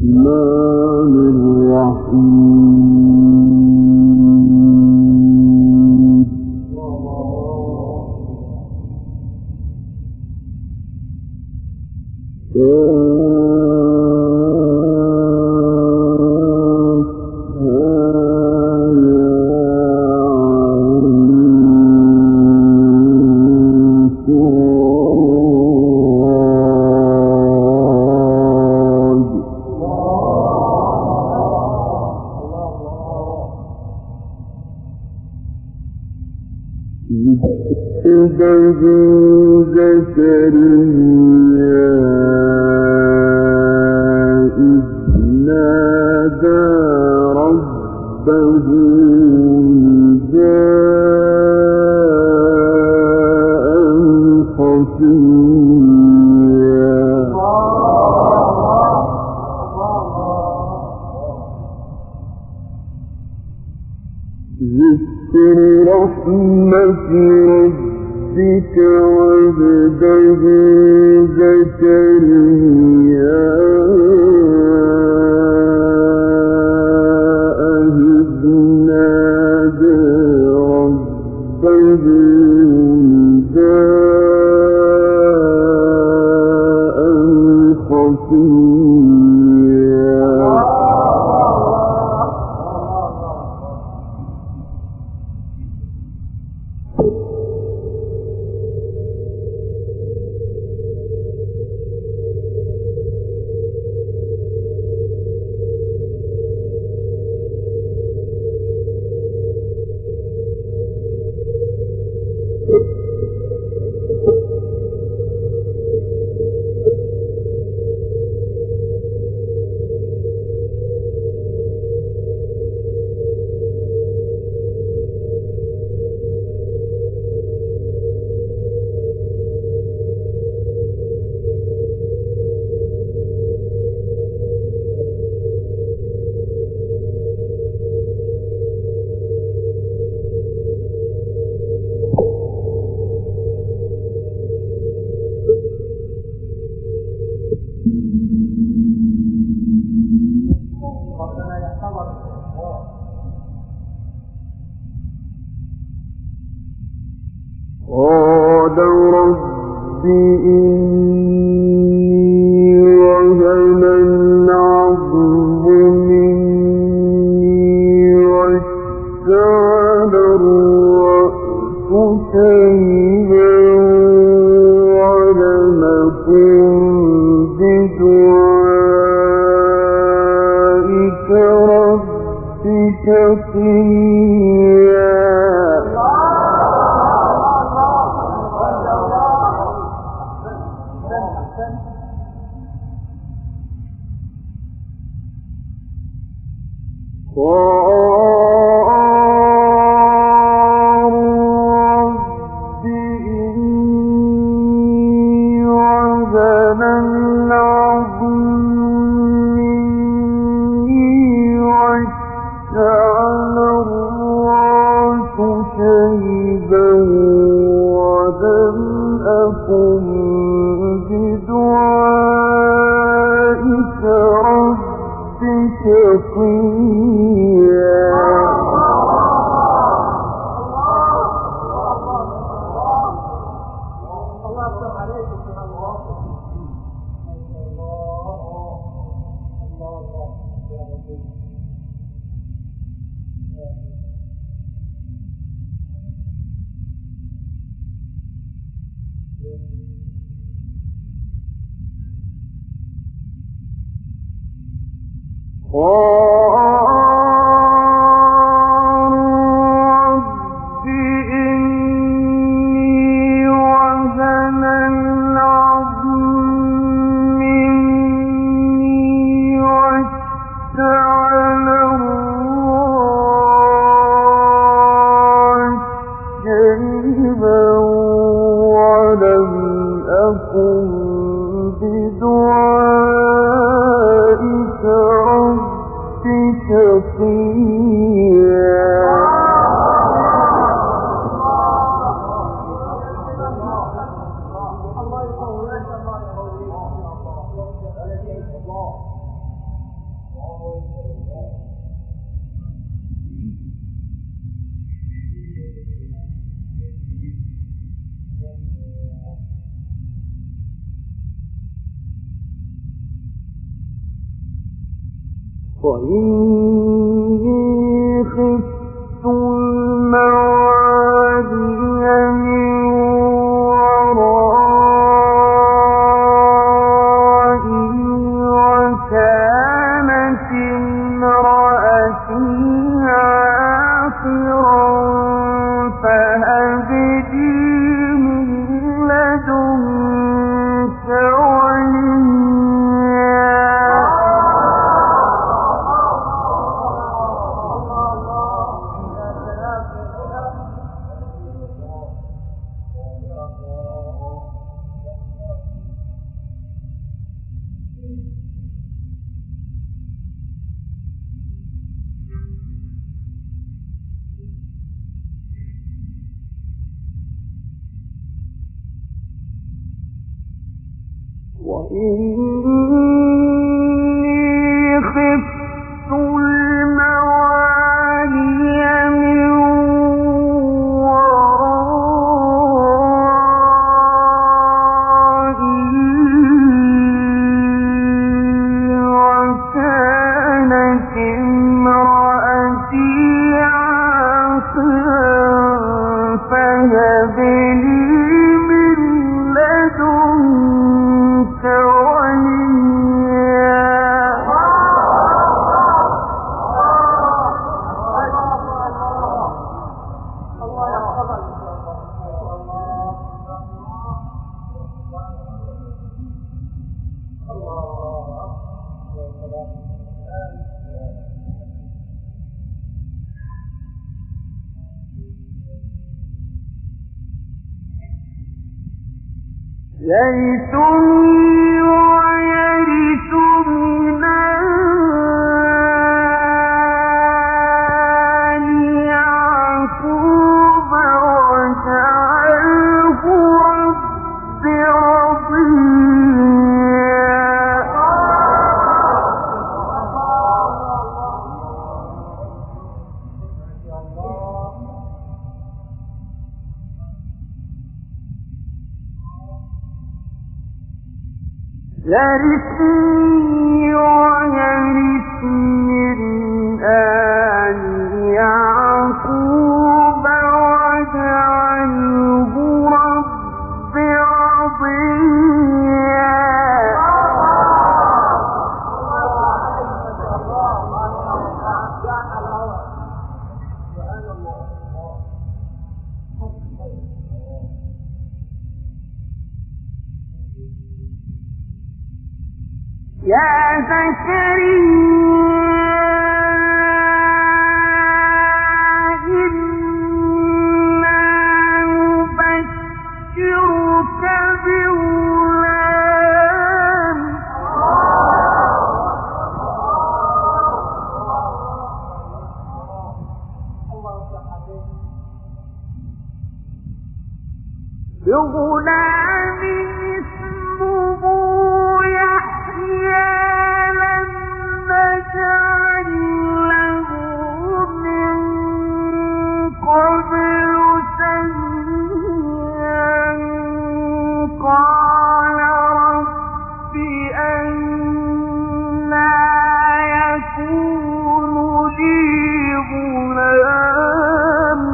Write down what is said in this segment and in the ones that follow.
الرحمن الرحيم زكريا إذ نادى ربه نداء خفيا ذكر رحمة ربك وعبده زكريا إذ نادى ربه نداء خفيا قال رب إني وهن العظم مني واشتعل الرأس شيبا ولم أكن بدعائك رب شقيا بدعائك رب وإني خفت الموالي من ورائي وكانت امرأتي عاقرا فهب لي من لدنك وإني خفت الموالي من ورائي وكانت امرأتي عاقرا فهب لي من لدنك يرثني ويرث من آل يعقوب واجعله رب يرثني ويرث من آل يعقوب واجعله رب رضيا يا زكريا إنا نبشرك بغلام اسمه يحيى لم نجعل له من قبل سميا قال رب أنى يكون لي غلام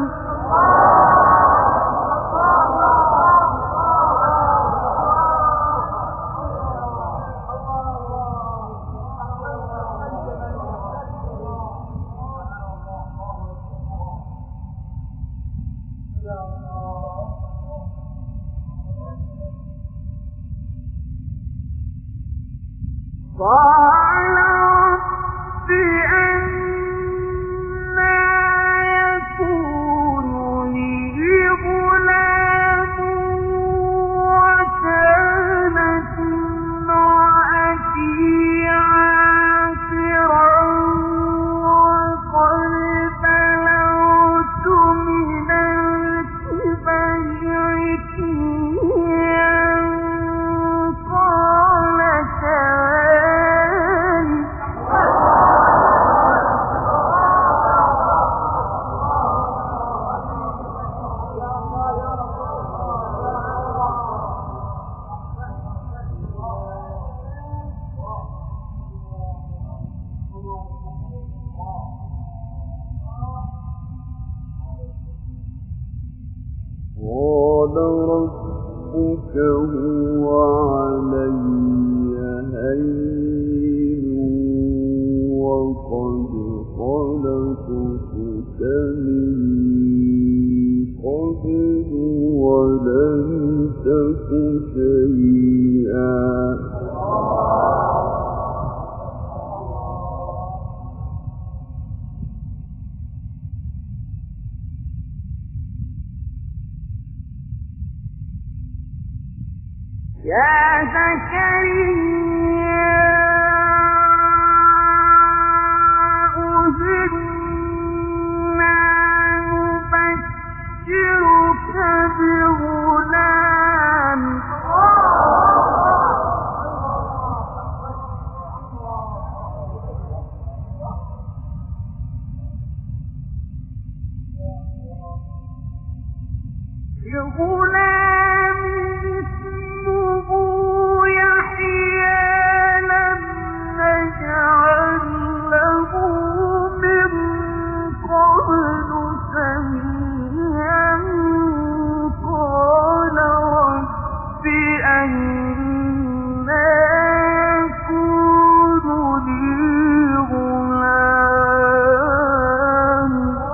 قال رب أنى يكون لي غلام وكانت امرأتي عاقرا وقد بلغت من الكبر عتيا قال كذلك خلقتك من قبل ولم تك شيئا يا زكريا إنا نبشرك بغلام اسمه يحيى لم نجعل له من قبل سميا قال رب أنى يكون لي غلام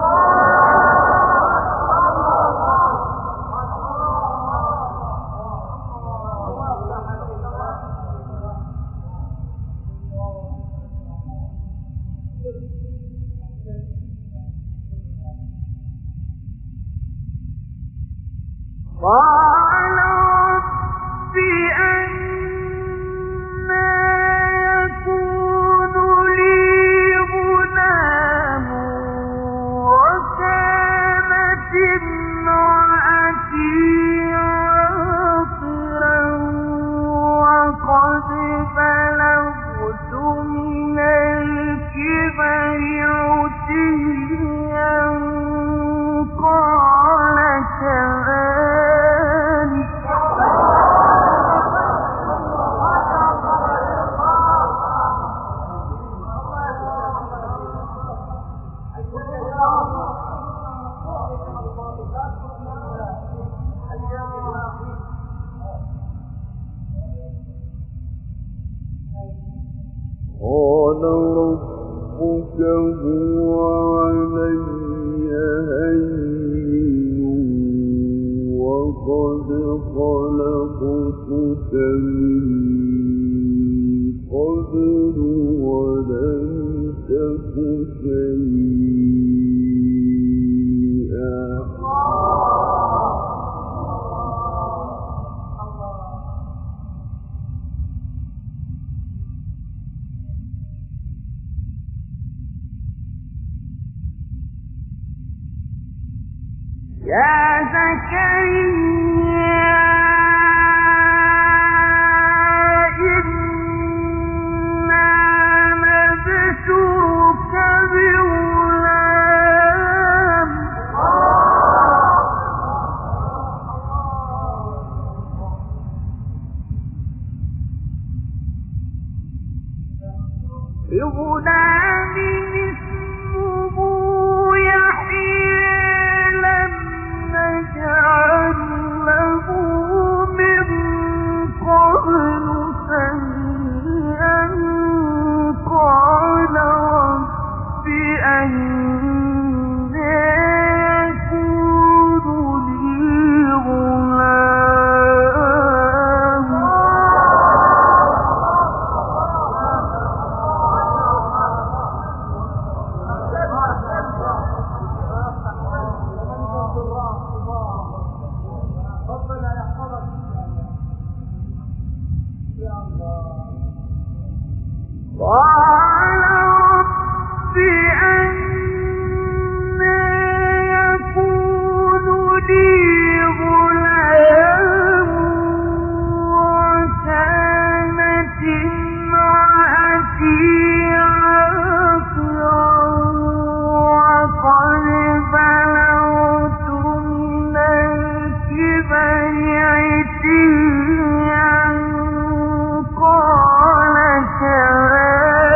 قال رب أنى يكون لي غلام وكانت امرأتي عاقرا وقد بلغت من الكبر عتيا قال كذلك قال ربك هو علي هين وقد خلقتك من قبل ولم تك شيئا يا زكريا إنا نبشرك بغلام اسمه يحيى لم نجعل له من قبل سميا قال رب أنى يكون لي غلام قال رب أنى يكون لي غلام وكانت امرأتي عاقرا وقد بلغت من الكبر عتيا قال كذلك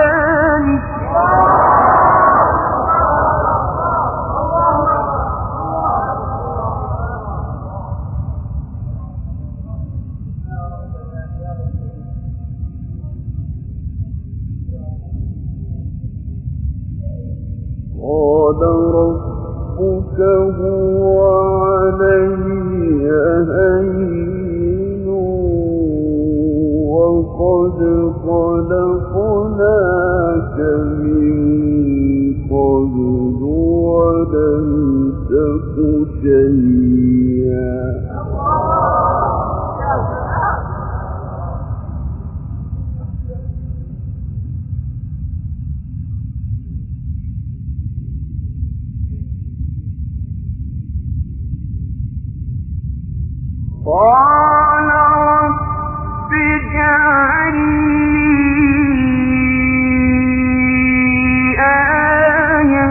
ربك هو علي هين وقد خلقناك من قبل ولم تك شيئا قال رب اجعل لي آية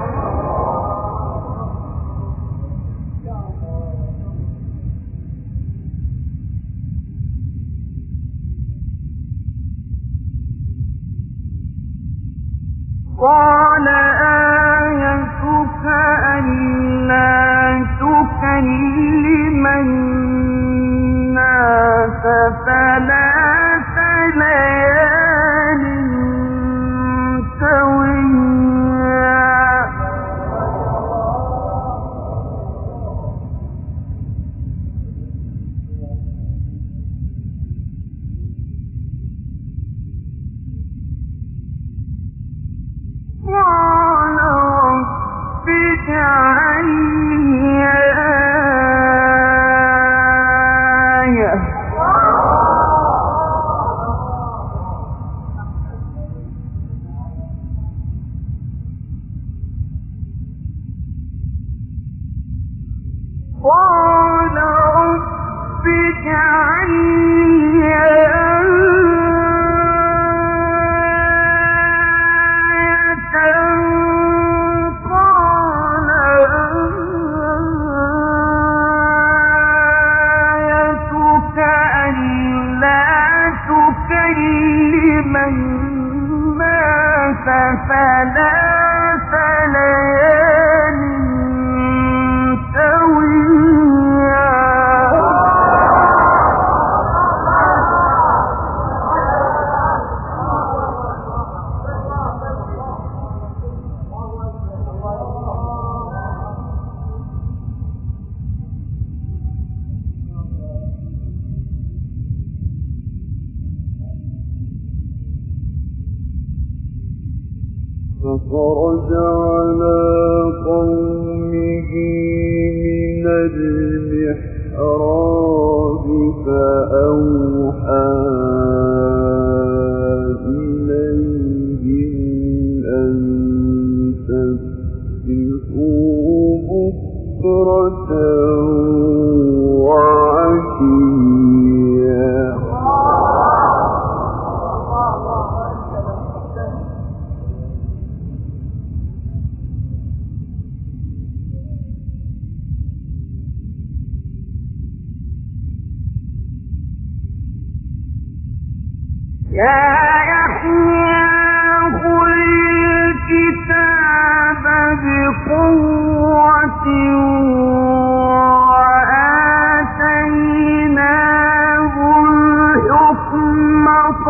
قال آيتك ألا تكلم الناس ثلاث ليال سويا قال رب اجعل لي آية قال رب اجعل لي ثلاث ليال سويا فخرج على قومه من المحراب فأوحى إليهم أن سبحوا بكرة وعشيا يا يحيى خذ الكتاب بقوة وآتيناه الحكم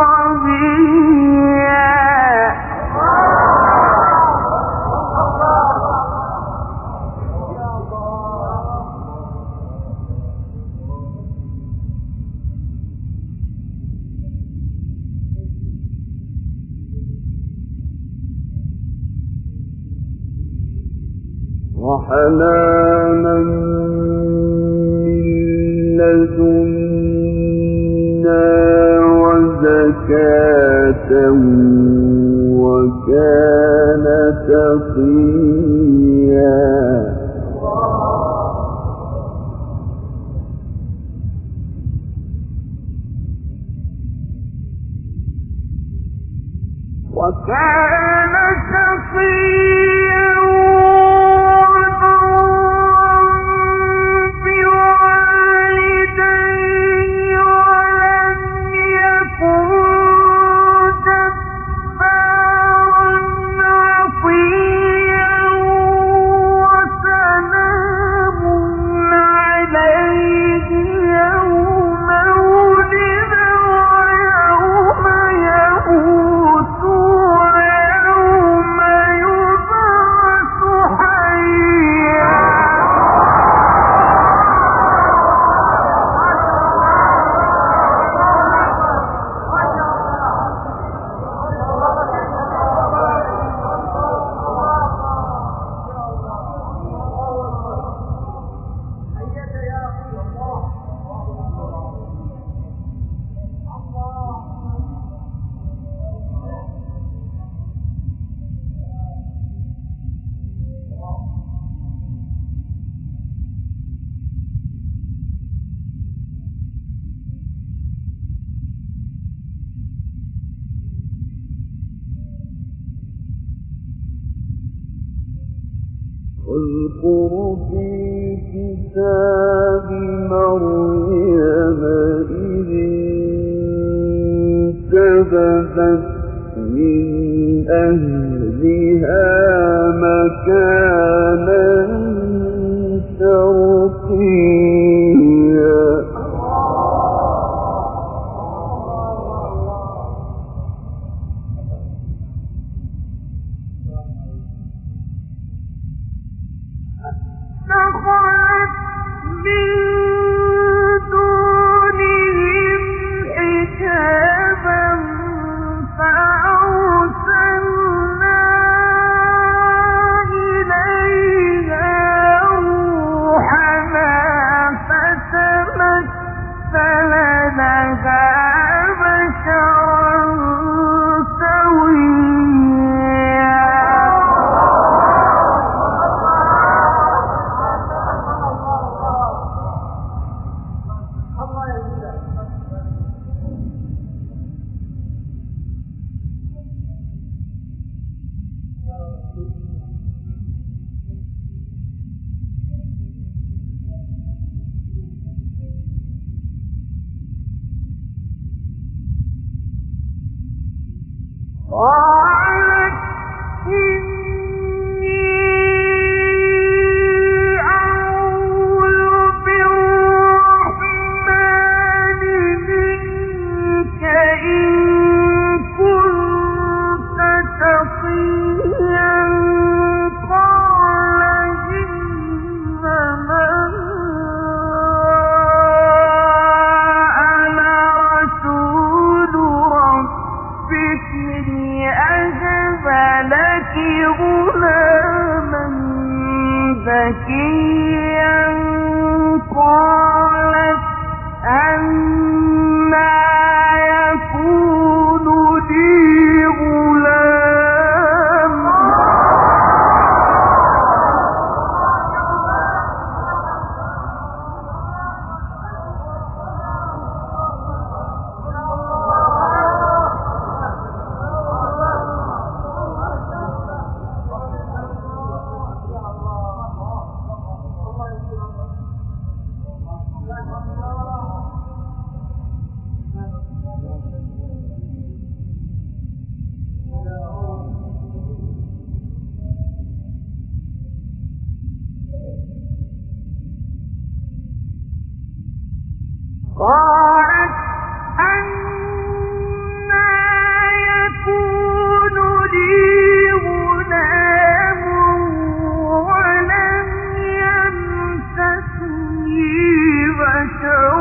صبيا وحنانا من لدنا وزكاة وكان تقيا وكان تقيا يوم واذكر في الكتاب مريم إذ انتبذت من أهلها مكانا شرقيا دخلت من دونهم حجابا فأرسلنا إليها روحنا فتمثل لها بشرا سويا قالت إني أعوذ بالرحمن منك إن كنت تقيا قال إنما أنا رسول ربك لأهب لك غلاما زكيا قالت أنى يكون لي غلام قالت أنى يكون لي غلام ولم يمسسني بشر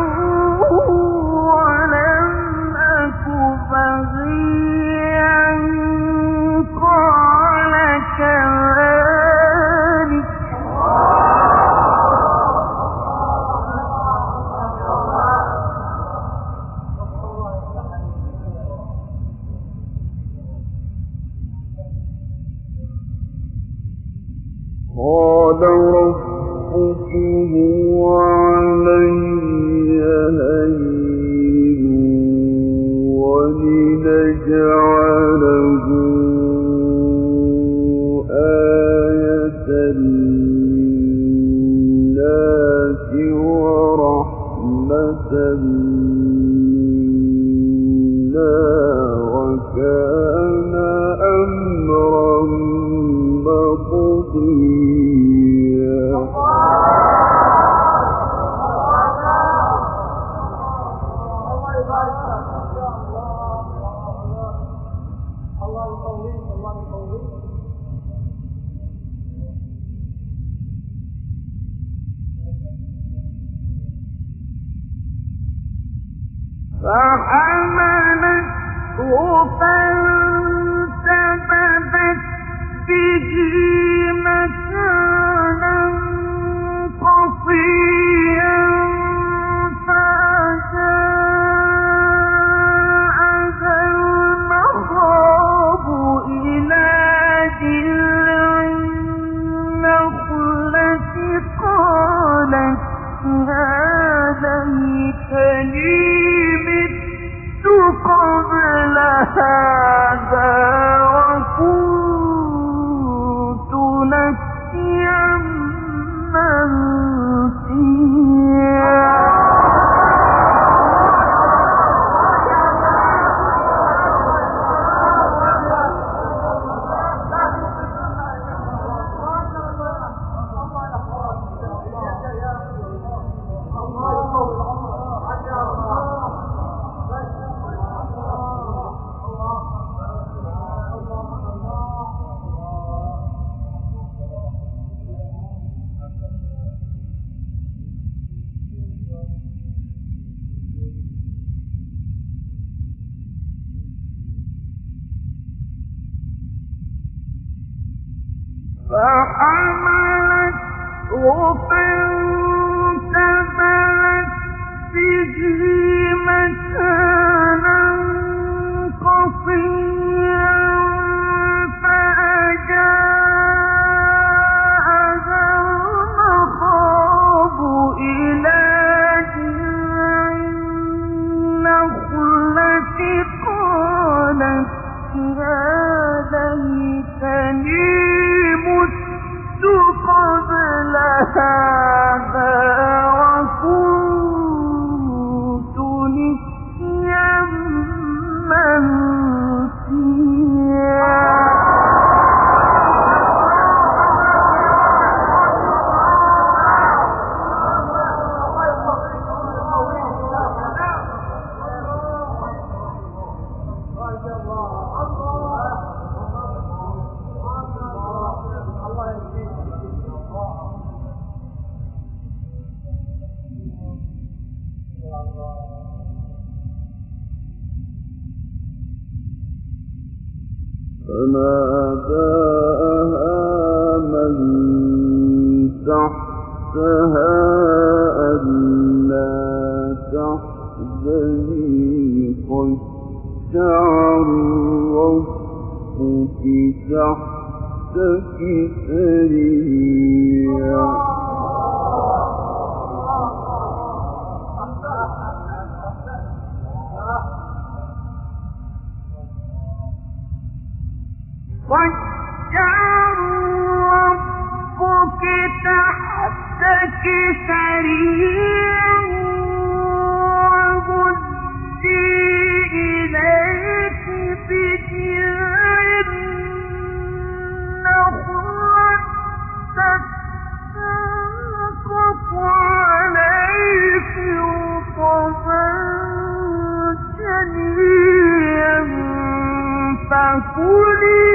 ولم أك بغيا قال كذلك قال ربك هو علي هين ولنجعله آية للناس ورحمة منا وكان أمرا مقضيا فحملته فانتبذت به مكانا قصيا فجاءها المخاض إلى جذع النخلة قالت هذا ليتني مت قبل هذا وكنت نسيا فحملته فانتبذت به مكانا قصيا فأجاءها المخاض إلى جذع النخلة قالت يا ليتني مت قبل هذا وكنت نسيا منسيا. فناداها من تحتها ألا تحزني قد جعل ربك تحتك سريا. وَجَعَلَ رَبُّكِ تَحْتَكِ سَرِيًّا وَهُزِّي إِلَيْكِ بِجِذْعِ النَّخْلَةِ تَسَاقِطْ عَلَيْكِ رُطَبًا جَنِيًّا فَكُلِي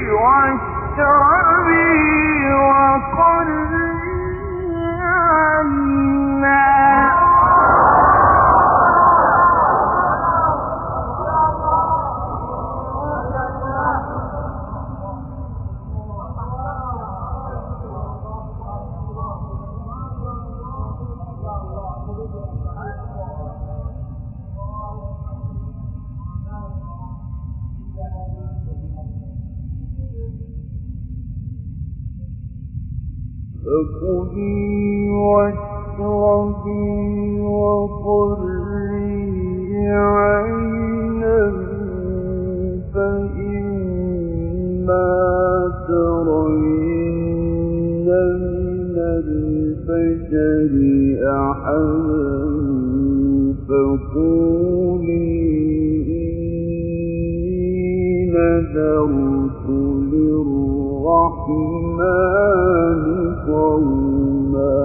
واشربي وقري عينا. فكلي واشربي وقري عينا فإما ترين من البشر أحدا فقولي إني نذرت للرحمن صوما.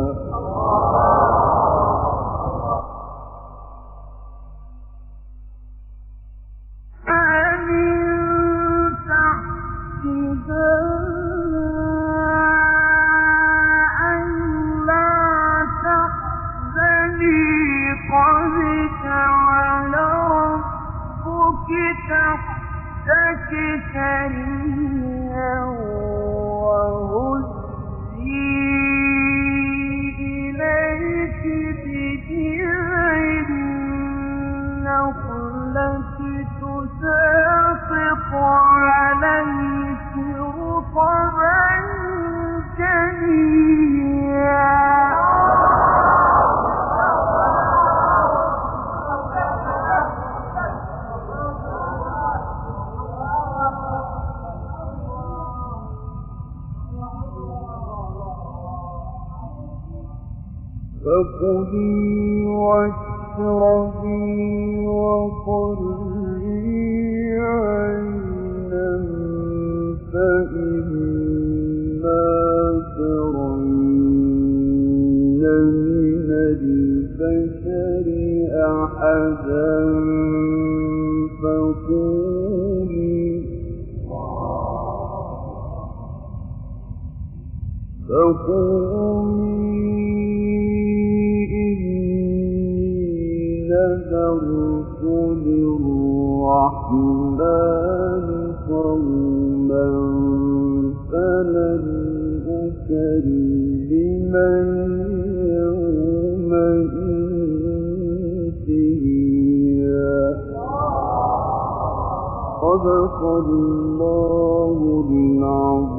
تحتك سريا وهزي إليك بجذع النخلة تساقط عليك رطبا جنيا. فكلي واشربي وقري عينا فإما ترين من البشر أحدا فقولي نذرت للرحمن صوما فلن مكلما يومئذ انتهيا. صدق الله العظيم.